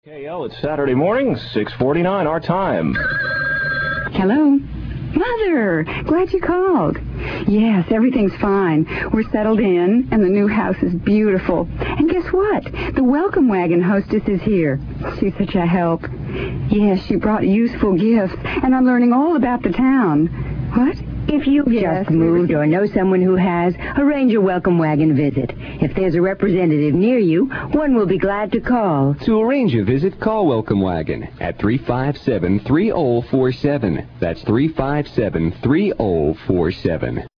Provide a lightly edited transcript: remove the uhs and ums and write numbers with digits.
KL, it's Saturday morning, 6:49, our time. Hello? Mother! Glad you called. Yes, everything's fine. We're settled in, and the new house is beautiful. And guess what? The welcome wagon hostess is here. She's such a help. Yes, she brought useful gifts, and I'm learning all about the town. What? If you've just moved or know someone who has, arrange a welcome wagon visit. If there's a representative near you, one will be glad to call. To arrange a visit, call Welcome Wagon at 357-3047. That's 357-3047.